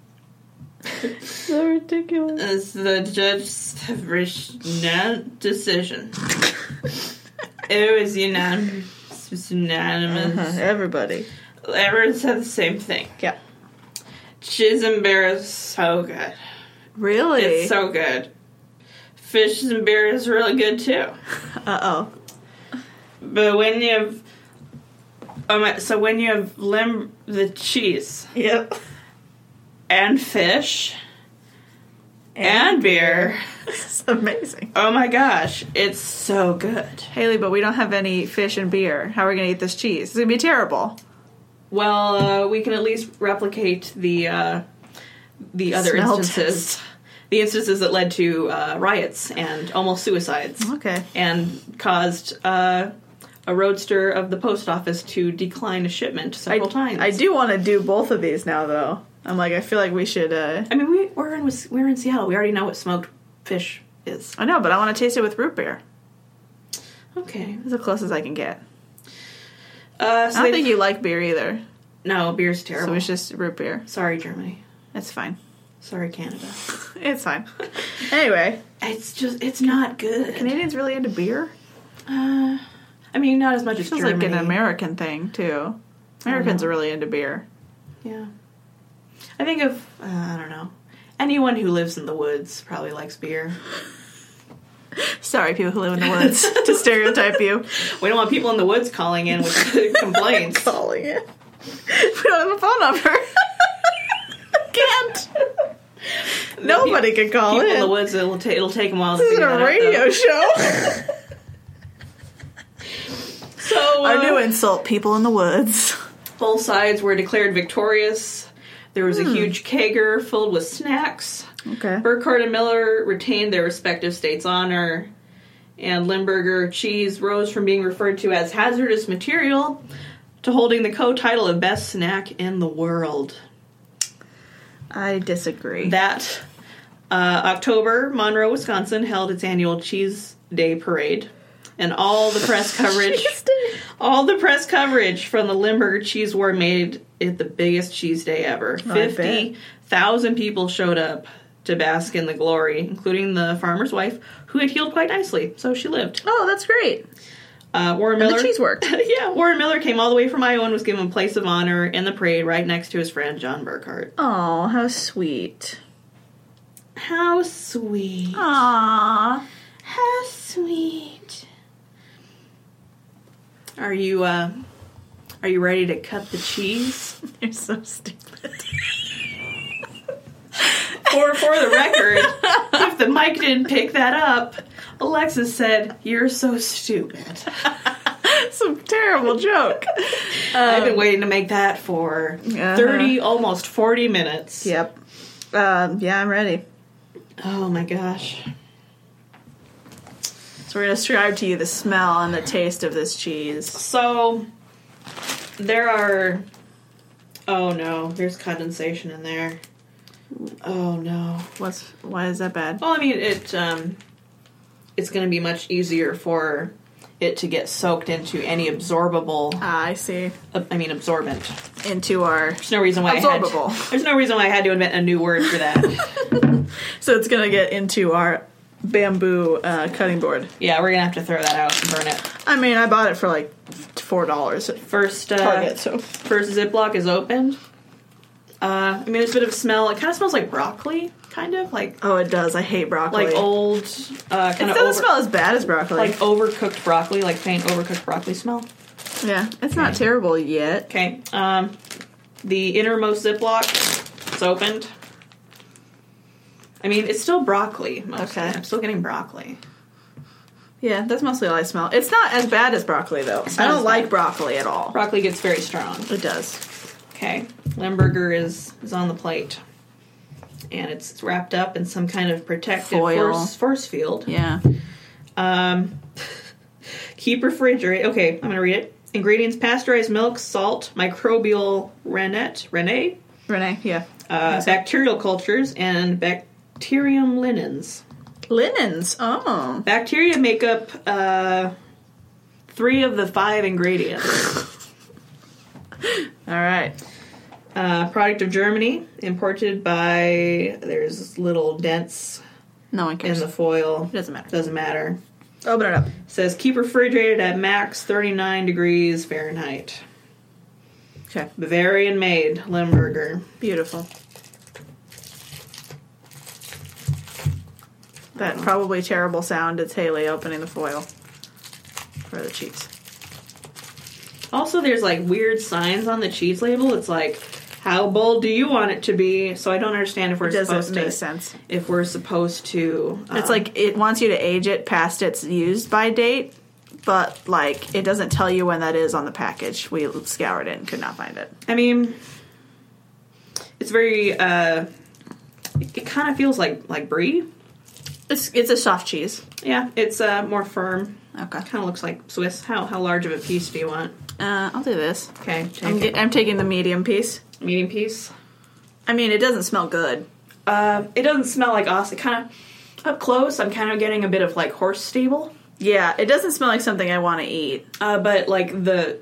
So ridiculous. As the judges have reached no decision. It was unanimous. It was unanimous. Uh-huh. Everybody. Everyone said the same thing. Yeah. Cheese and beer is so good. Really? It's so good. Fish and beer is really good too. Uh-oh. But when you have, um, so when you have lim the cheese Yep. and fish and, and beer, it's amazing. Oh my gosh, it's so good. Haley, but we don't have any fish and beer. How are we going to eat this cheese? It's going to be terrible. Well, uh, we can at least replicate the uh, the other Smell instances. test. The instances that led to uh, riots and almost suicides. Okay. And caused uh, a roadster of the post office to decline a shipment several I, times. I do want to do both of these now, though. I'm like, I feel like we should... Uh... I mean, we, we're, in, we're in Seattle. We already know what smoked fish is. I know, but I want to taste it with root beer. Okay. That's the closest I can get. Uh, so I don't they, think you like beer either. No, beer's terrible. So it's just root beer. Sorry, Germany. It's fine. Sorry, Canada. It's fine. Anyway. It's just, it's not good. Canadians really into beer? Uh, I mean, not as much as It feels Germany. like an American thing, too. Americans are really into beer. Yeah. I think of, uh, I don't know, anyone who lives in the woods probably likes beer. Sorry, people who live in the woods, to stereotype you. We don't want people in the woods calling in with complaints. Calling in. We don't have a phone number. Can't. Nobody people, can call people in. in the woods, it'll, ta- it'll take them a while This to figure isn't a that radio out, show. So, uh, Our new insult, people in the woods. both sides were declared victorious. There was Hmm. a huge kegger filled with snacks. Okay. Burkhardt and Miller retained their respective states' honor, and Limburger cheese rose from being referred to as hazardous material to holding the co-title of best snack in the world. I disagree. That uh, October, Monroe, Wisconsin held its annual Cheese Day parade, and all the press coverage, Cheese Day. all the press coverage from the Limburger Cheese War made it the biggest cheese day ever. I Fifty thousand people showed up to bask in the glory, including the farmer's wife, who had healed quite nicely, so she lived. Oh, that's great. Uh, Warren And Miller, the cheese worked. yeah, Warren Miller came all the way from Iowa and was given a place of honor in the parade right next to his friend John Burkhardt. Oh, how sweet. How sweet. Aww. How sweet. Are you, uh, are you ready to cut the cheese? You're so stupid. For, for the record, if the mic didn't pick that up, Alexis said, "You're so stupid." Some terrible joke. I've been waiting to make that for Uh-huh. thirty, almost forty minutes. Yep. Um, yeah, I'm ready. Oh my gosh. So we're going to describe to you the smell and the taste of this cheese. So, there are... Oh no, there's condensation in there. Oh no. What's why is that bad? Well, I mean, it um, it's going to be much easier for it to get soaked into any absorbable. Ah, I see. Uh, I mean, absorbent. Into our There's no reason why I absorbable. had. There's no reason why I had to invent a new word for that. So it's gonna get into our bamboo uh, cutting board. Yeah, we're gonna have to throw that out and burn it. I mean, I bought it for like four dollars at First, uh, Target. So first Ziploc is opened. Uh, I mean, there's a bit of smell. It kind of smells like broccoli, kind of like Oh, it does. I hate broccoli. like old, uh, It kind of doesn't over, smell as bad as broccoli. like overcooked broccoli, like faint overcooked broccoli smell. yeah, it's not terrible yet. Okay. Um, the innermost Ziploc, it's opened. I mean, it's still broccoli. Mostly. Okay. I'm still getting broccoli. Yeah, that's mostly all I smell. It's not as bad as broccoli, though. It's I not don't as like bad. broccoli at all. Broccoli gets very strong. It does. Okay. Limburger is, is on the plate. And it's wrapped up in some kind of protective Foil. force, force field. Yeah. Um, keep refrigerate. Okay, I'm going to read it. Ingredients: pasteurized milk, salt, microbial rennet, rennet, Renee, yeah. uh, bacterial cultures, and bacterium linens. Linens. Oh. Bacteria make up uh, three of the five ingredients. All right. Uh, product of Germany, imported by, there's little dents No one in cares. the foil. It doesn't matter. Doesn't matter. Open it up. Says keep refrigerated at max thirty-nine degrees Fahrenheit. Okay. Bavarian made Limburger. Beautiful. That probably terrible sound is Haley opening the foil for the cheese. Also, there's like weird signs on the cheese label. It's like, how bold do you want it to be? So I don't understand if we're It doesn't supposed make to. sense. If we're supposed to. It's um, like it wants you to age it past its used by date, but like it doesn't tell you when that is on the package. We scoured it and could not find it. I mean, it's very. Uh, it it kind of feels like like brie. It's it's a soft cheese. Yeah, it's uh, more firm. Okay. Kind of looks like Swiss. How how large of a piece do you want? Uh, I'll do this. Okay, take I'm, it. get, I'm taking the medium piece. Medium piece. I mean, it doesn't smell good. Uh, it doesn't smell like us. It kind of up close. I'm kind of getting a bit of like horse stable. Yeah, it doesn't smell like something I want to eat. Uh, but like the,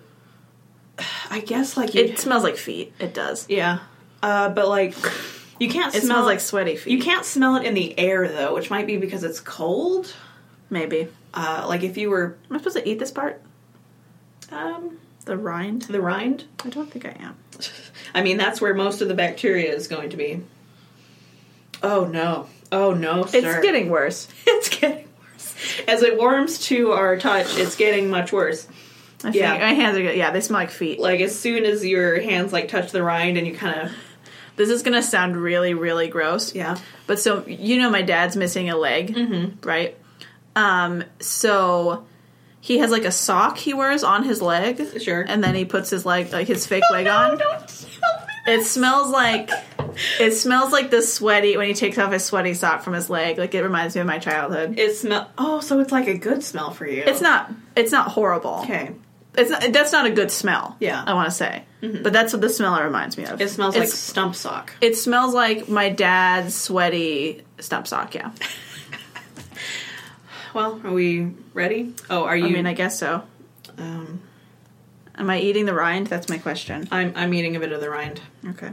I guess like you, It smells like feet. It does. yeah. Uh, but like you can't It smell smells like sweaty feet. You can't smell it in the air though, which might be because it's cold. Maybe. Uh, like if you were Am I supposed to eat this part? um, The rind? the rind. I don't think I am. I mean, that's where most of the bacteria is going to be. Oh no! Oh no, sir. It's getting worse. It's getting worse. As it warms to our touch, it's getting much worse. I think Yeah. my hands are good. Yeah, they smell like feet. Like as soon as your hands like touch the rind and you kind of This is gonna sound really, really gross. yeah. But so you know, my dad's missing a leg, Mm-hmm. right? Um, so he has like a sock he wears on his leg, Sure. and then he puts his leg, like his fake leg on. Don't tell me. It smells like it smells like the sweaty when he takes off his sweaty sock from his leg. Like it reminds me of my childhood. It smell. Oh, so it's like a good smell for you. It's not. It's not horrible. okay. It's not, that's not a good smell. Yeah. I want to say, but that's what the smell it reminds me of. It smells like It's- stump sock. It smells like my dad's sweaty stump sock. Yeah. Well, are we ready? Oh, are you? I mean, I guess so. um, Am I eating the rind? That's my question. I'm I'm eating a bit of the rind. Okay.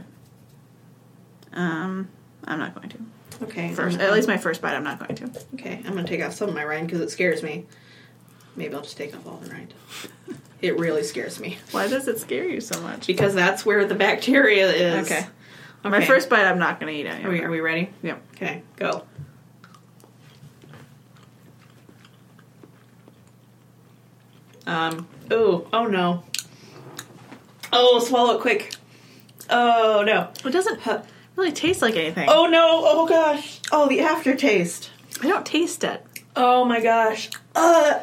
Um, I'm not going to. Okay. First, I'm- at least my first bite, I'm not going to. Okay, I'm gonna take off some of my rind because it scares me. Maybe I'll just take off all the rind. It really scares me Why does it scare you so much? because that's where the bacteria is. Okay. Okay. My first bite, I'm not going to eat it. Are we, are we ready? Yep. Okay, go. Um. Ooh. Oh no. Oh, swallow it quick. Oh no. It doesn't really taste like anything. Oh no. Oh gosh. Oh, the aftertaste. I don't taste it. Oh my gosh. Uh.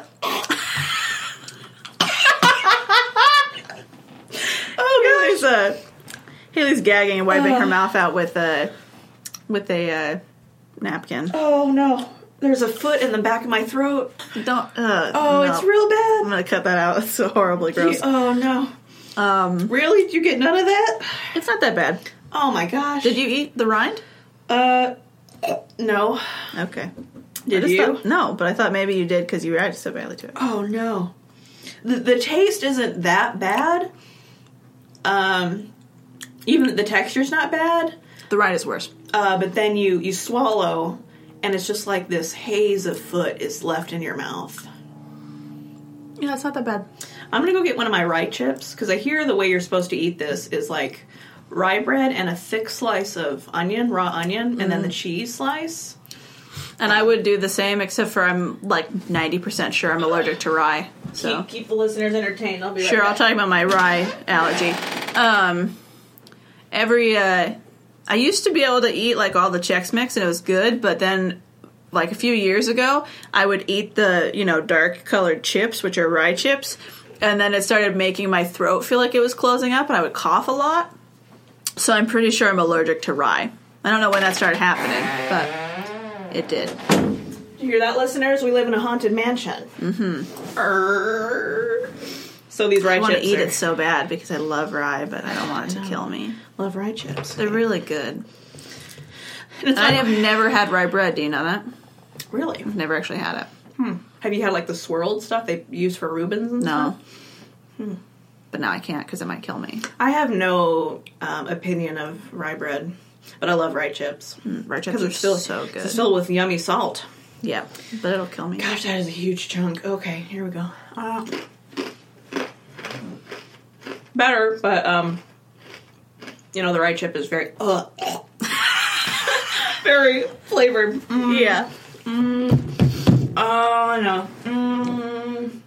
Oh Haley's, gosh. uh, Haley's gagging and wiping Uh. her mouth out with a with a uh, napkin. Oh no. There's a foot in the back of my throat. Don't. Uh, Oh, no. it's real I'm bad. gonna cut that out. It's so horribly gross. Oh no. Um, Really? Did you get none of that? it's not that bad. Oh my gosh. Did you eat the rind? Uh, no. Okay. Did I just you? thought- no, but I thought maybe you did because you reacted so badly to it. Oh no. The the taste isn't that bad. Um, even the texture's not bad. The rind is worse. Uh, but then you you swallow, and it's just like this haze of foot is left in your mouth. Yeah, it's not that bad. I'm gonna go get one of my rye chips because I hear the way you're supposed to eat this is like rye bread and a thick slice of onion, raw onion, and Mm. then the cheese slice. And I would do the same, except for I'm like ninety percent sure I'm allergic to rye. So Keep, keep the listeners entertained. I'll be right sure, back. I'll talk about my rye allergy. Um, every uh, I used to be able to eat like all the Chex Mix and it was good, but then like a few years ago, I would eat the you know dark colored chips, which are rye chips, and then it started making my throat feel like it was closing up, and I would cough a lot. So I'm pretty sure I'm allergic to rye. I don't know when that started happening, but it did. Did you hear that, listeners? We live in a haunted mansion. Mm-hmm. Err. So these rye I want to chips eat are, it so bad because I love rye, but I don't want it to kill me. love rye chips. They're really good. And it's I not- have never had rye bread. Do you know that? Really? I've never actually had it. Hmm. Have you had like the swirled stuff they use for Reubens and No. stuff? Hmm. But now I can't because it might kill me. I have no um, opinion of rye bread, but I love rye chips. Mm, rye chips Because are it's filled, so good. it's filled with yummy salt. Yeah, but it'll kill me. Gosh, that is a huge chunk. Okay, here we go. Uh, better, but um, you know the rye chip is very uh, very flavored. Mm. Yeah. Mm. Oh no. Mm.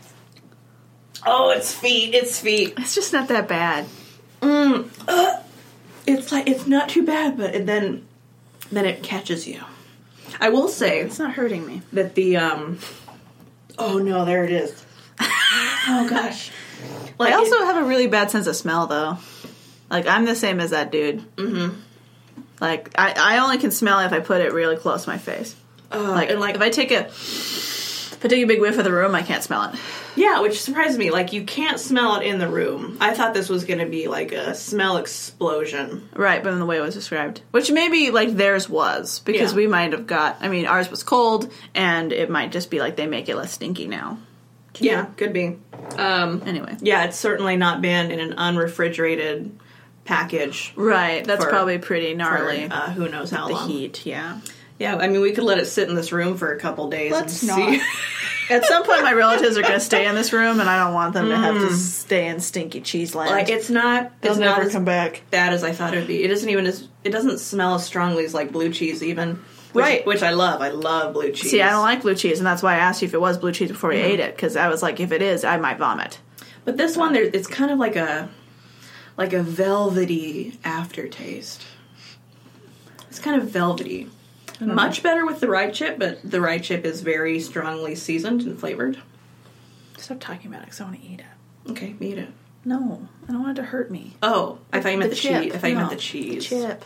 Oh, it's feet. It's feet. It's just not that bad. Mm. Uh, it's like it's not too bad, but it, then then it catches you. I will say It's not hurting me. that the um. Oh no! There it is. Oh gosh. I also have a really bad sense of smell, though. Like, I'm the same as that dude. Mm-hmm. Like, I, I only can smell it if I put it really close to my face. Uh, Like, and like if I take a... If I take a big whiff of the room, I can't smell it. yeah, which surprised me. Like you can't smell it in the room. I thought this was going to be like a smell explosion. Right, but in the way it was described. Which maybe, like, theirs was. Because Yeah. we might have got... I mean, ours was cold, and it might just be like they make it less stinky now. Yeah, could be. Um, Anyway. yeah, it's certainly not been in an unrefrigerated package. Right, that's For- probably pretty gnarly. For, uh, who knows how the long? heat, yeah. Yeah, I mean, we could let it sit in this room for a couple days Let's and not. see. At some point, my relatives are going to stay in this room, and I don't want them to have to stay in stinky cheese land. Like it's not. They'll it's never not as come back. bad as I thought it would be. It isn't even as. It doesn't smell as strongly as like blue cheese, even. Which, Right. Which I love. I love blue cheese. See, I don't like blue cheese, and that's why I asked you if it was blue cheese before we ate it, because I was like, if it is, I might vomit. But this one, there, it's kind of like a, like a velvety aftertaste. It's kind of velvety. Much better with the rye chip, but the rye chip is very strongly seasoned and flavored. Stop talking about it, because I want to eat it. Okay, eat it. No, I don't want it to hurt me. Oh, I thought you meant the, chip. cheese. I thought you meant No, the cheese. Chip.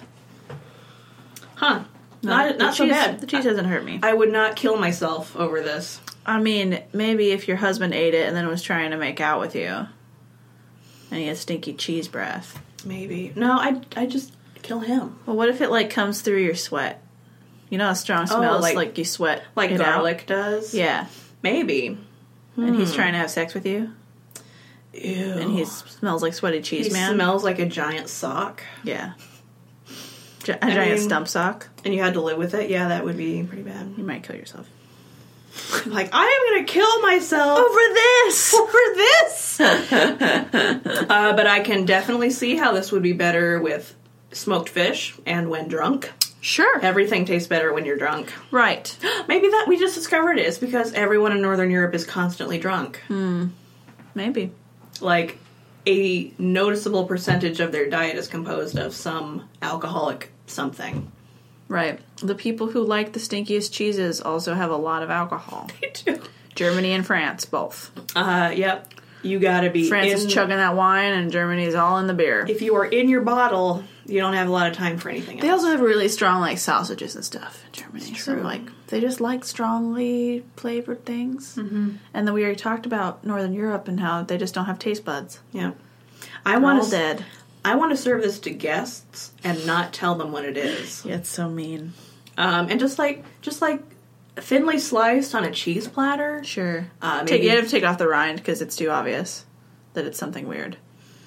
Huh. No, not the not so cheese- bad. The cheese doesn't hurt me. I would not kill myself over this. I mean, maybe if your husband ate it and then was trying to make out with you, and he had stinky cheese breath. Maybe. No, I I just kill him. Well, what if it, like, comes through your sweat? You know how strong smells, like- like, you sweat Like it out? garlic does? Yeah. Maybe. And he's trying to have sex with you, Ew. and he smells like sweaty cheese he man. smells like a giant sock. Yeah. Gi- A giant mean- stump sock. And you had to live with it? Yeah, that would be pretty bad. You might kill yourself. Like, I am going to kill myself Over this! over this! uh, but I can definitely see how this would be better with smoked fish and when drunk. Sure. Everything tastes better when you're drunk. Right. Maybe that we just discovered it is because everyone in Northern Europe is constantly drunk. Maybe. Like, a noticeable percentage of their diet is composed of some alcoholic something. Right. The people who like the stinkiest cheeses also have a lot of alcohol. They do. Germany and France, both. Uh, yep. You gotta be France in, is chugging that wine, and Germany's all in the beer. If you are in your bottle, you don't have a lot of time for anything They else. also have really strong, like, sausages and stuff in Germany. It's So, true. like, they just like strongly flavored things. Mm-hmm. And then we already talked about Northern Europe and how they just don't have taste buds. Yeah. I They're want all to dead. I want to serve this to guests and not tell them what it is. Yeah, it's so mean. Um, and just like just like thinly sliced on a cheese platter. Sure. Uh, take, maybe- you have to take off the rind because it's too obvious that it's something weird.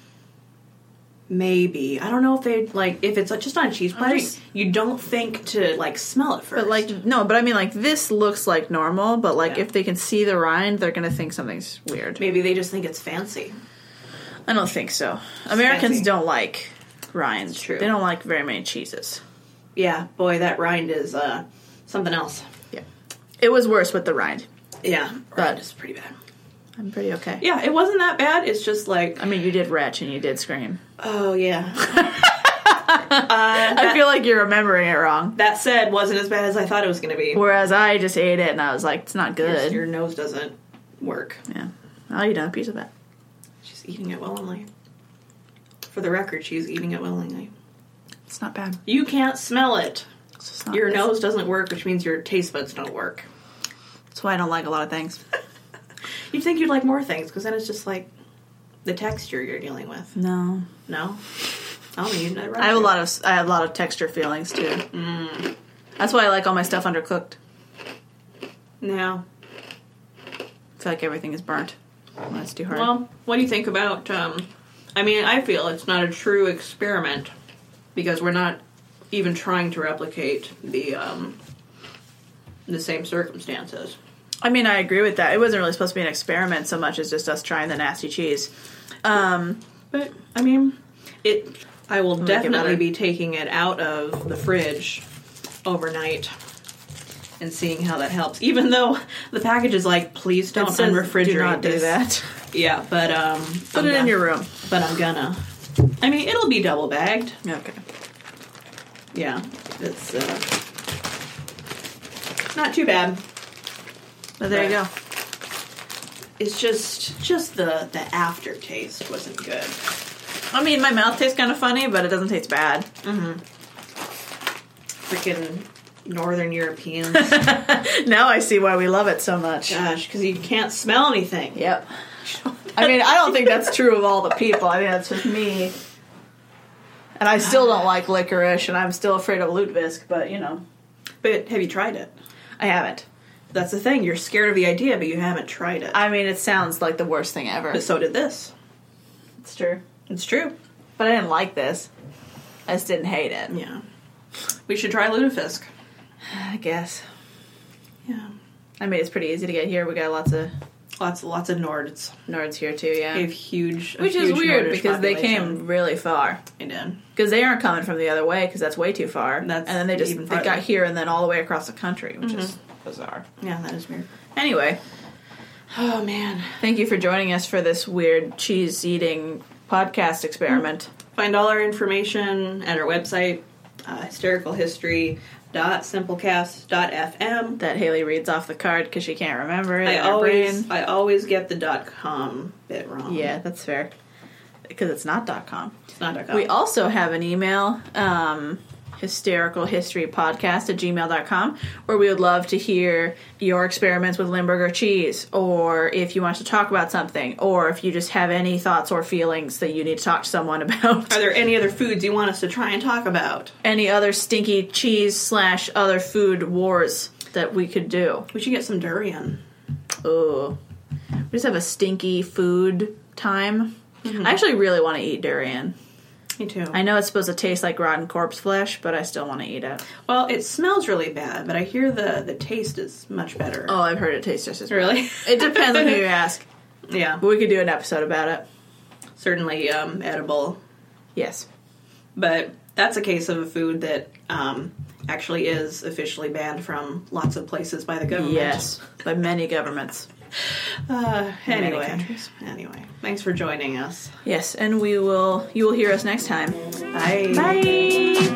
Maybe. I don't know if they like if it's just on a cheese platter. just- You don't think to like smell it first. But, like, no, but I mean, like, this looks like normal, but, like, Yeah. if they can see the rind, they're going to think something's weird. maybe they just think it's fancy. I don't think so. Americans fancy. don't like rinds. It's true. They don't like very many cheeses. Yeah, boy, that rind is uh, something else. Yeah. It was worse with the rind. Yeah, But- rind is pretty bad. I'm pretty okay. Yeah, it wasn't that bad. It's just like, I mean, you did retch and you did scream. oh yeah. uh, I that, feel like you're remembering it wrong. that said, wasn't as bad as I thought it was going to be. Whereas I just ate it and I was like, it's not Your, good. your nose doesn't work. Yeah. I'll eat a piece of it. She's eating it willingly. For the record, she's eating it willingly. It's not bad. You can't smell it. It's just not Your it's- nose doesn't work, which means your taste buds don't work. That's why I don't like a lot of things. You'd think you'd like more things, because then it's just like the texture you're dealing with. No. No? I don't need it. I have a lot of I have a lot of texture feelings too. Mm. That's why I like all my stuff undercooked. No. I feel like everything is burnt when it's too hard. Well, what do you think about, um, I mean, I feel it's not a true experiment, because we're not even trying to replicate the, um, the same circumstances. I mean, I agree with that. It wasn't really supposed to be an experiment so much as just us trying the nasty cheese. Um, But, I mean, it. I will make it definitely better. be taking it out of the fridge overnight and seeing how that helps. Even though the package is like, please don't it says unrefrigerate do not this. do that. Yeah, but um, Put I'm it in gonna- your room. But I'm gonna. I mean, it'll be double bagged. Okay. Yeah, it's uh, not too bad. But there you go. It's just just the the aftertaste wasn't good. I mean, my mouth tastes kind of funny, but it doesn't taste bad. Freaking Northern Europeans. Now I see why we love it so much. Gosh, because you can't smell anything. Yep. I mean, I don't think that's true of all the people. I mean, that's just me. And I still don't like licorice, and I'm still afraid of lutefisk, but, you know. But have you tried it? I haven't. That's the thing. You're scared of the idea, but you haven't tried it. I mean, it sounds like the worst thing ever. But so did this. It's true. It's true. But I didn't like this. I just didn't hate it. Yeah. We should try lutefisk. I guess. Yeah. I mean, it's pretty easy to get here. We got lots of Lots lots of Nords. Nords here, too, yeah. They have huge, a Which is huge weird, Nordish because they population. came really far. They did. Because they aren't coming from the other way, because that's way too far. That's and then they just even they farther. got here and then all the way across the country, which is bizarre. Yeah, that is weird. Anyway, Oh man. thank you for joining us for this weird cheese eating podcast experiment. Find all our information at our website, uh, hysterical history dot simplecast dot f m. That Haley reads off the card because she can't remember it I in her always brain. I always get the dot com bit wrong. Yeah, that's fair. Because it's not .com. It's not dot com. We also have an email, um, hysterical history podcast at gmail dot com, where we would love to hear your experiments with Limburger cheese, or if you want to talk about something, or if you just have any thoughts or feelings that you need to talk to someone about. Are there any other foods you want us to try and talk about? Any other stinky cheese slash other food wars that we could do. We should get some durian. Ooh. We just have a stinky food time. Mm-hmm. I actually really want to eat durian. Me too. I know it's supposed to taste like rotten corpse flesh, but I still want to eat it. Well, it smells really bad, but I hear the, the taste is much better. Oh, I've heard it tastes just as bad. Really? It depends on who you ask. Yeah. But we could do an episode about it. Certainly um, edible. Yes. But that's a case of a food that um, actually is officially banned from lots of places by the government. Yes. By many governments. Uh, many anyway. countries. Anyway. Thanks for joining us. Yes, and we will you will hear us next time. Bye. Bye.